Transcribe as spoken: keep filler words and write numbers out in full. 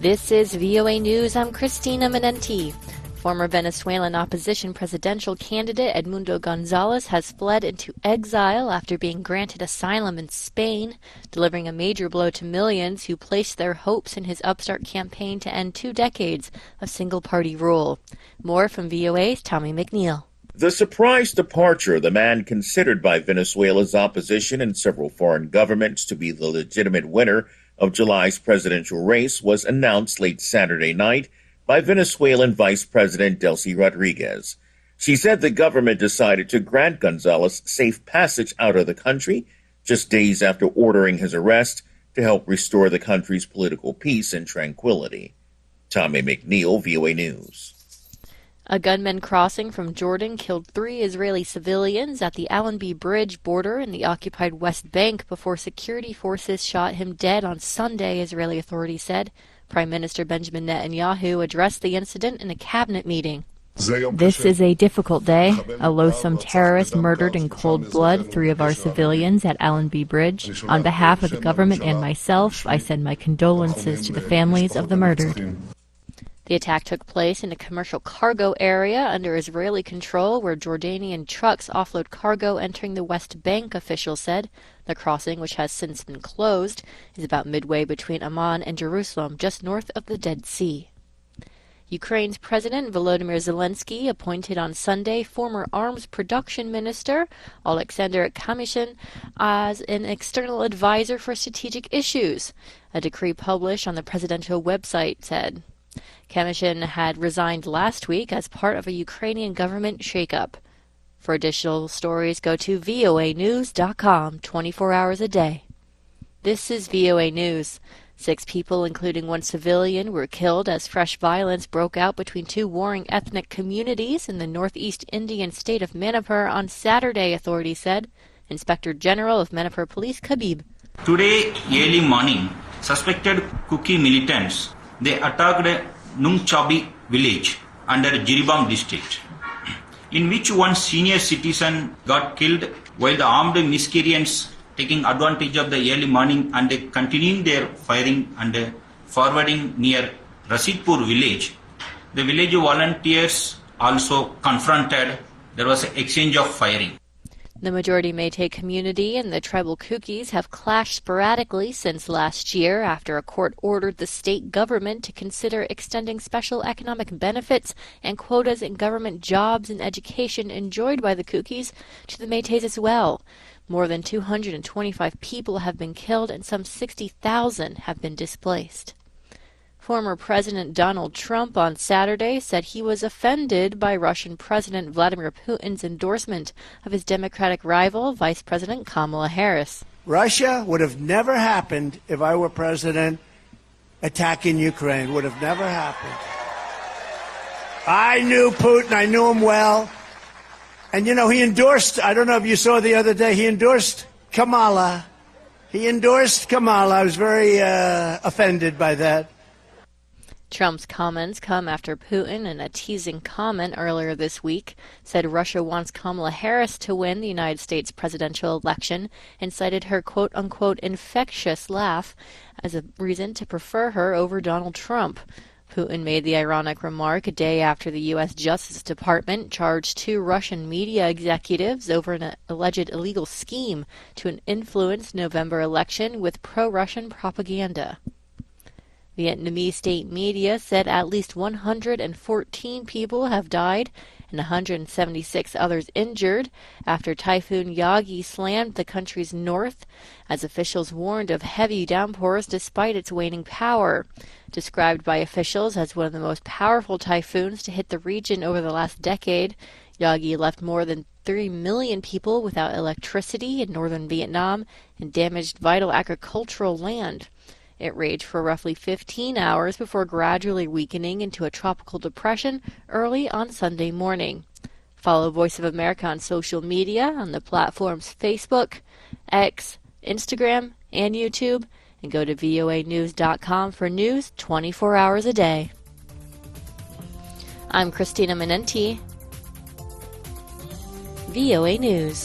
This is V O A News. I'm Christina Menenti. Former Venezuelan opposition presidential candidate Edmundo Gonzalez has fled into exile after being granted asylum in Spain, delivering a major blow to millions who placed their hopes in his upstart campaign to end two decades of single-party rule. More from V O A's Tommy McNeil. The surprise departure of the man considered by Venezuela's opposition and several foreign governments to be the legitimate winner of July's presidential race was announced late Saturday night by Venezuelan Vice President Delcy Rodriguez. She said the government decided to grant Gonzalez safe passage out of the country just days after ordering his arrest to help restore the country's political peace and tranquility. Tommy McNeil, V O A News. A gunman crossing from Jordan killed three Israeli civilians at the Allenby Bridge border in the occupied West Bank before security forces shot him dead on Sunday, Israeli authorities said. Prime Minister Benjamin Netanyahu addressed the incident in a cabinet meeting. This is a difficult day. A loathsome terrorist murdered in cold blood three of our civilians at Allenby Bridge. On behalf of the government and myself, I send my condolences to the families of the murdered. The attack took place in a commercial cargo area under Israeli control where Jordanian trucks offload cargo entering the West Bank, officials said. The crossing, which has since been closed, is about midway between Amman and Jerusalem, just north of the Dead Sea. Ukraine's President Volodymyr Zelensky appointed on Sunday former arms production minister Oleksandr Kamyshin as an external advisor for strategic issues, a decree published on the presidential website said. Kamyshin had resigned last week as part of a Ukrainian government shakeup. For additional stories, go to V O A news dot com twenty-four hours a day. This is V O A News. Six people, including one civilian, were killed as fresh violence broke out between two warring ethnic communities in the northeast Indian state of Manipur on Saturday, authorities said. Inspector General of Manipur Police, Khabib. Today, early morning, suspected Kuki militants, they attacked Nungchabi village under Jiribam district, in which one senior citizen got killed while the armed miscreants taking advantage of the early morning and continuing their firing and forwarding near Rasidpur village. The village volunteers also confronted. There was an exchange of firing. The majority Métis community and the tribal Kukis have clashed sporadically since last year after a court ordered the state government to consider extending special economic benefits and quotas in government jobs and education enjoyed by the Kukis to the Métis as well. More than two hundred twenty-five people have been killed and some sixty thousand have been displaced. Former President Donald Trump on Saturday said he was offended by Russian President Vladimir Putin's endorsement of his Democratic rival, Vice President Kamala Harris. Russia would have never happened if I were president. Attacking Ukraine would have never happened. I knew Putin. I knew him well. And, you know, he endorsed, I don't know if you saw the other day, he endorsed Kamala. He endorsed Kamala. I was very uh, offended by that. Trump's comments come after Putin, in a teasing comment earlier this week, said Russia wants Kamala Harris to win the United States presidential election and cited her quote-unquote infectious laugh as a reason to prefer her over Donald Trump. Putin made the ironic remark a day after the U S Justice Department charged two Russian media executives over an alleged illegal scheme to influence November election with pro-Russian propaganda. Vietnamese state media said at least one hundred fourteen people have died and one hundred seventy-six others injured after Typhoon Yagi slammed the country's north, as officials warned of heavy downpours despite its waning power. Described by officials as one of the most powerful typhoons to hit the region over the last decade, Yagi left more than three million people without electricity in northern Vietnam and damaged vital agricultural land. It raged for roughly fifteen hours before gradually weakening into a tropical depression early on Sunday morning. Follow Voice of America on social media on the platforms Facebook, X, Instagram, and YouTube, and go to V O A news dot com for news twenty-four hours a day. I'm Christina Menenti, V O A News.